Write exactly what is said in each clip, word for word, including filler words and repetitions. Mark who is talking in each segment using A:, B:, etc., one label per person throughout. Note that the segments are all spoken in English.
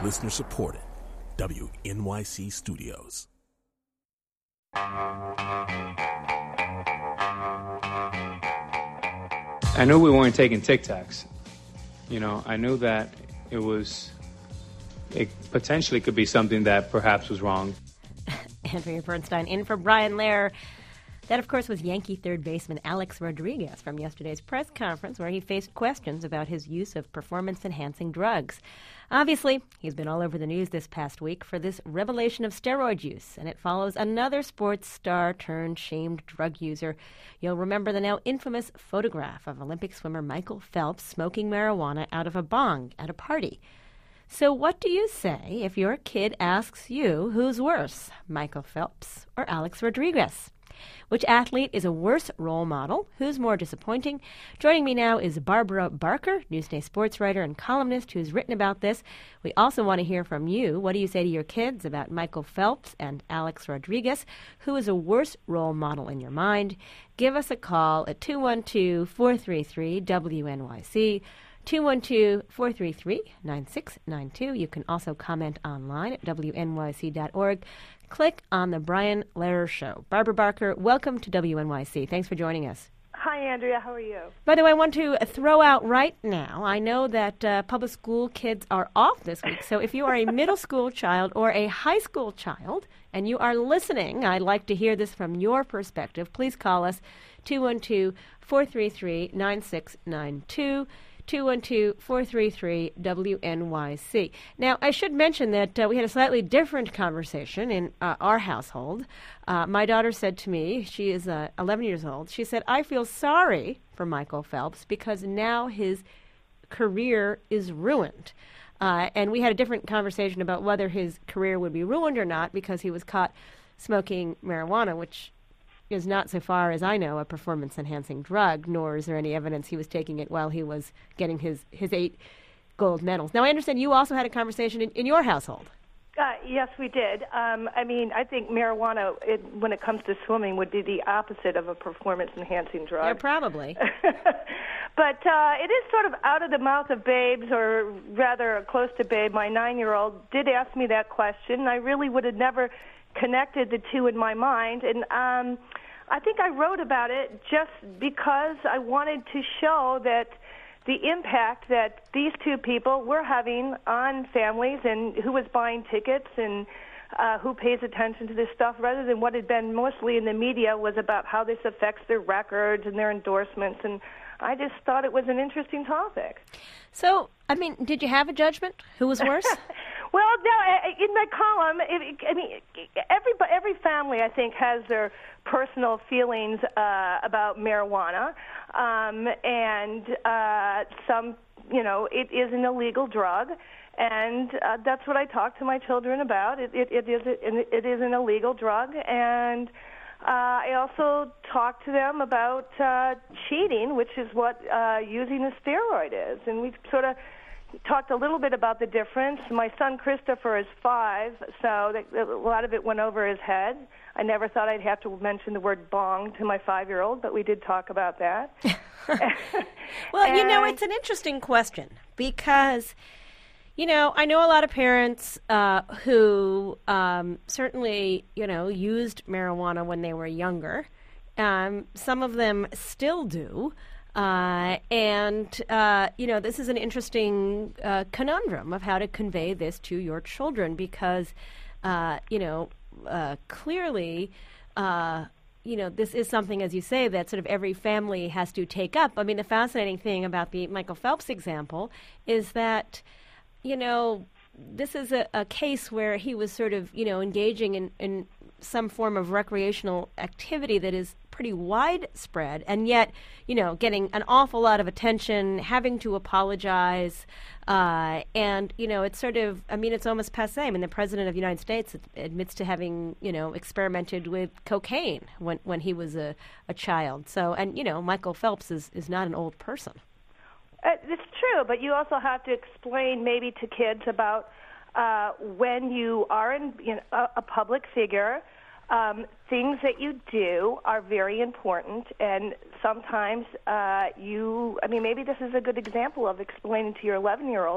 A: Listener supported. W N Y C Studios.
B: I knew we weren't taking Tic Tacs. You know, I knew that it was, it potentially could be something that perhaps was wrong.
C: Andrea Bernstein in for Brian Lehrer. That, of course, was Yankee third baseman Alex Rodriguez from yesterday's press conference where he faced questions about his use of performance-enhancing drugs. Obviously, he's been all over the news this past week for this revelation of steroid use, and it follows another sports star turned shamed drug user. You'll remember the now infamous photograph of Olympic swimmer Michael Phelps smoking marijuana out of a bong at a party. So what do you say if your kid asks you who's worse, Michael Phelps or Alex Rodriguez? Which athlete is a worse role model? Who's more disappointing? Joining me now is Barbara Barker, Newsday sports writer and columnist who's written about this. We also want to hear from you. What do you say to your kids about Michael Phelps and Alex Rodriguez? Who is a worse role model in your mind? Give us a call at two one two, four three three, W N Y C. two one two, four three three, nine six nine two. You can also comment online at W N Y C dot org. Click on the Brian Lehrer Show. Barbara Barker, welcome to W N Y C. Thanks for joining us.
D: Hi, Andrea. How are you?
C: By the way, I want to throw out right now, I know that uh, public school kids are off this week, so if you are a middle school child or a high school child and you are listening, I'd like to hear this from your perspective. Please call us two one two, four three three, nine six nine two. two one two, four three three, W N Y C. Now, I should mention that uh, we had a slightly different conversation in uh, our household. Uh, my daughter said to me, she is uh, eleven years old, she said, I feel sorry for Michael Phelps because now his career is ruined. Uh, and we had a different conversation about whether his career would be ruined or not because he was caught smoking marijuana, which is not, so far as I know, a performance-enhancing drug, nor is there any evidence he was taking it while he was getting his, his eight gold medals. Now, I understand you also had a conversation in, in your household.
D: Uh, yes, we did. Um, I mean, I think marijuana, it, when it comes to swimming, would be the opposite of a performance-enhancing drug.
C: Yeah, probably.
D: But uh, it is sort of out of the mouth of babes, or rather close to babe. My nine-year-old did ask me that question. I really would have never connected the two in my mind, and um, I think I wrote about it just because I wanted to show that the impact that these two people were having on families and who was buying tickets and uh, who pays attention to this stuff, rather than what had been mostly in the media was about how this affects their records and their endorsements. And I just thought it was an interesting topic.
C: So, I mean, did you have a judgment? Who was worse?
D: Well, no, in my column, it, I mean, every every family, I think, has their personal feelings uh, about marijuana, um, and uh, some, you know, it is an illegal drug, and uh, that's what I talk to my children about. It, it, it is a, it is an illegal drug, and uh, I also talk to them about uh, cheating, which is what uh, using a steroid is, and we sort of talked a little bit about the difference. My son Christopher is five, so that, a lot of it went over his head. I never thought I'd have to mention the word bong to my five-year-old, but we did talk about that.
C: Well, and, you know, it's an interesting question because, you know, I know a lot of parents uh, who um, certainly, you know, used marijuana when they were younger. Um, some of them still do. Uh, and, uh, you know, this is an interesting uh, conundrum of how to convey this to your children because, uh, you know, uh, clearly, uh, you know, this is something, as you say, that sort of every family has to take up. I mean, the fascinating thing about the Michael Phelps example is that, you know, this is a, a case where he was sort of, you know, engaging in, in some form of recreational activity that is pretty widespread, and yet, you know, getting an awful lot of attention, having to apologize, uh, and, you know, it's sort of, I mean, it's almost passé. I mean, the President of the United States admits to having, you know, experimented with cocaine when, when he was a, a child. So, and, you know, Michael Phelps is, is not an old person.
D: Uh, it's true, but you also have to explain maybe to kids about uh, when you are in, you know, a, a public figure, Um, things that you do are very important, and sometimes uh, you, I mean, maybe this is a good example of explaining to your eleven-year-old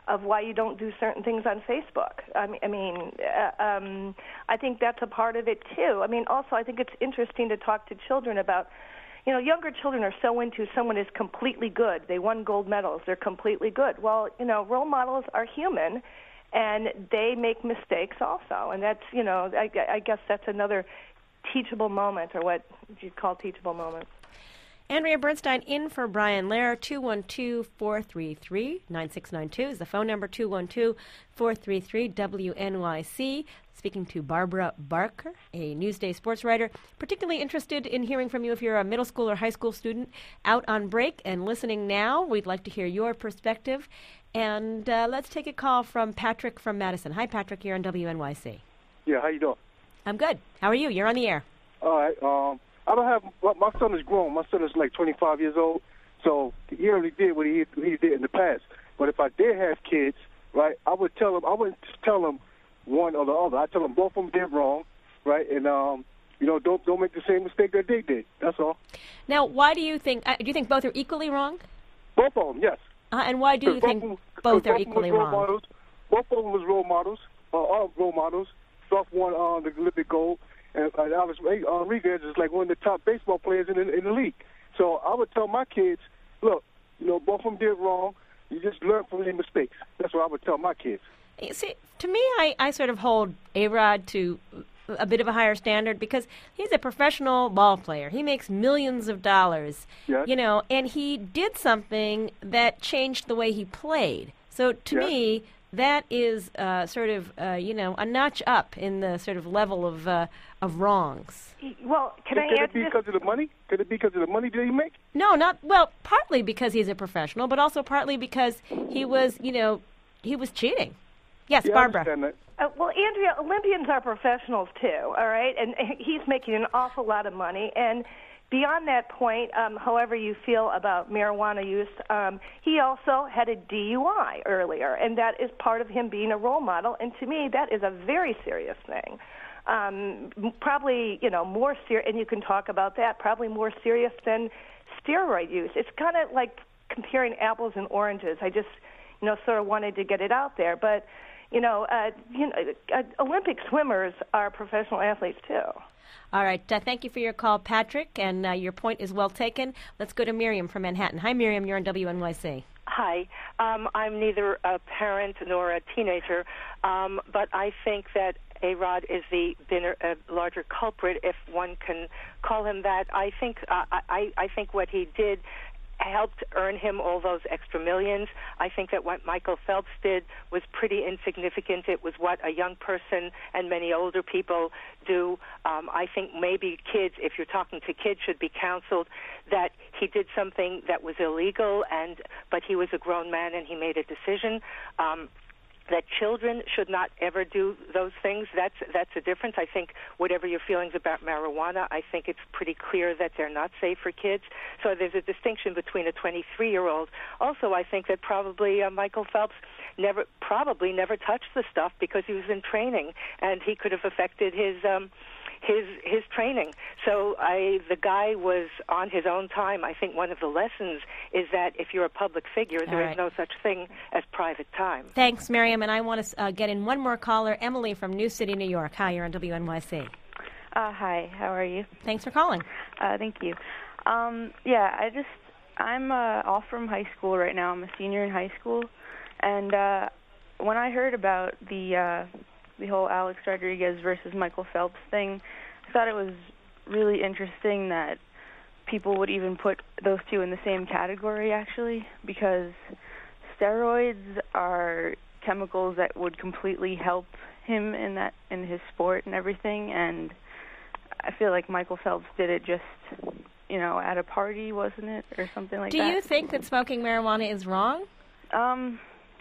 D: of why you don't do certain things on Facebook. I mean, I mean, uh, um, I think that's a part of it too. I mean, also I think it's interesting to talk to children about, you know, younger children are so into someone is completely good. They won gold medals. They're completely good. Well, you know, role models are human, and they make mistakes also. And that's, you know, I, I guess that's another teachable moment, or what you'd call teachable moments.
C: Andrea Bernstein in for Brian Lehrer. Two one two, four three three, nine six nine two is the phone number, two one two, four three three, W N Y C. Speaking to Barbara Barker, a Newsday sports writer, particularly interested in hearing from you if you're a middle school or high school student out on break and listening now. We'd like to hear your perspective. And uh, let's take a call from Patrick from Madison. Hi, Patrick. You're on W N Y C.
E: Yeah, how you doing?
C: I'm good. How are you? You're on the air.
E: All right. Um, I don't have well, my son is grown. My son is like twenty-five years old, so he already did what he he did in the past. But if I did have kids, right, I would tell them. I wouldn't just tell them one or the other. I tell them both of them did wrong, right, and um, you know, don't don't make the same mistake that they did. That's all.
C: Now, why do you think? Uh, do you think both are equally wrong?
E: Both of them, yes.
C: Uh, and why do you think
E: both,
C: both are
E: both
C: equally
E: role
C: wrong?
E: Models. Both of them was role models. Uh, are role models. Stroff won uh, the Olympic gold. And uh, Alex Rodriguez is like one of the top baseball players in the, in the league. So I would tell my kids, look, you know, both of them did wrong. You just learn from their mistakes. That's what I would tell my kids.
C: You see, to me, I, I sort of hold A-Rod to a bit of a higher standard because he's a professional ball player. He makes millions of dollars,
E: yes.
C: you know, and he did something that changed the way he played. So to
E: yes.
C: me, that is uh, sort of, uh, you know, a notch up in the sort of level of uh, of wrongs.
D: Well, can I
E: Could
D: answer
E: it be
D: this?
E: because of the money? Could it be because of the money that he make?
C: No, not, well, partly because he's a professional, but also partly because he was, you know, he was cheating. Yes,
E: yeah,
C: Barbara.
E: I understand that.
D: Uh, well, Andrea, Olympians are professionals too, all right? And he's making an awful lot of money. And beyond that point, um, however you feel about marijuana use, um, he also had a D U I earlier, and that is part of him being a role model. And to me, that is a very serious thing. Um, probably, you know, more serious, and you can talk about that, probably more serious than steroid use. It's kind of like comparing apples and oranges. I just, you know, sort of wanted to get it out there. But, you know, uh, you know, uh, Olympic swimmers are professional athletes too.
C: All right. Uh, thank you for your call, Patrick, and uh, your point is well taken. Let's go to Miriam from Manhattan. Hi, Miriam. You're on W N Y C.
F: Hi. Um, I'm neither a parent nor a teenager, um, but I think that A-Rod is the bigger, uh, larger culprit, if one can call him that. I think uh, I, I think what he did helped earn him all those extra millions. I think that what Michael Phelps did was pretty insignificant. It was what a young person and many older people do. Um, I think maybe kids, if you're talking to kids, should be counseled that he did something that was illegal, and but he was a grown man and he made a decision. Um, that children should not ever do those things. That's that's a difference. I think whatever your feelings about marijuana, I think it's pretty clear that they're not safe for kids. So there's a distinction between a twenty-three-year-old. Also, I think that probably uh, Michael Phelps never, probably never touched the stuff because he was in training, and he could have affected his um, his his training. So I, the guy was on his own time. I think one of the lessons is that if you're a public figure, there
C: right.
F: is no such thing as private time.
C: Thanks, Miriam. And I want to uh, get in one more caller, Emily from New City, New York. Hi, you're on W N Y C.
G: Uh, hi, how are you?
C: Thanks for calling.
G: Uh, thank you. Um, yeah, I just, I'm uh, off from high school right now. I'm a senior in high school. And uh, when I heard about the uh, the whole Alex Rodriguez versus Michael Phelps thing, I thought it was really interesting that people would even put those two in the same category, actually, because steroids are chemicals that would completely help him in that in his sport and everything, and I feel like Michael Phelps did it just, you know, at a party, wasn't it, or something like
C: Do
G: that.
C: you think that smoking marijuana is wrong?
G: Um,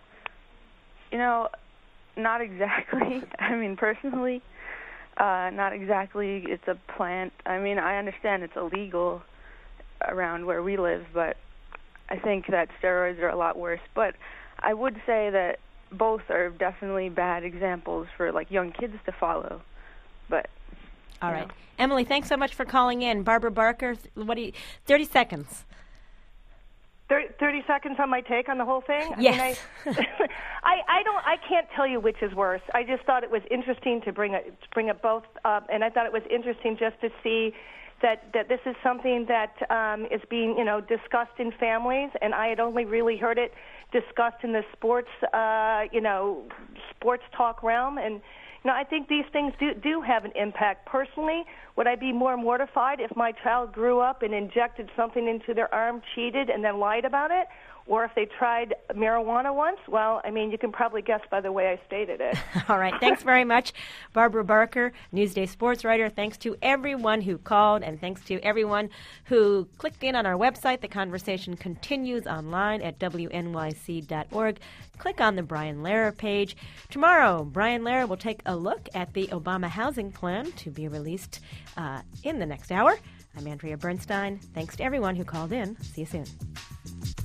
G: you know, not exactly. I mean, personally, uh, not exactly. It's a plant. I mean, I understand it's illegal around where we live, but I think that steroids are a lot worse. But I would say that both are definitely bad examples for, like, young kids to follow. But
C: all right,
G: know.
C: Emily, thanks so much for calling in. Barbara Barker, what do you? Thirty seconds.
D: thirty seconds on my take on the whole thing? I
C: Yes.
D: Mean, I, I, I don't. I can't tell you which is worse. I just thought it was interesting to bring it, to bring it both up, and I thought it was interesting just to see that, that this is something that um, is being, you know, discussed in families, and I had only really heard it discussed in the sports, uh, you know, sports talk realm, and you know, I think these things do do have an impact. Personally, would I be more mortified if my child grew up and injected something into their arm, cheated, and then lied about it? Or if they tried marijuana once? Well, I mean, you can probably guess by the way I stated it.
C: All right. Thanks very much, Barbara Barker, Newsday sports writer. Thanks to everyone who called, and thanks to everyone who clicked in on our website. The conversation continues online at W N Y C dot org. Click on the Brian Lehrer page. Tomorrow, Brian Lehrer will take a look at the Obama housing plan to be released uh, in the next hour. I'm Andrea Bernstein. Thanks to everyone who called in. See you soon.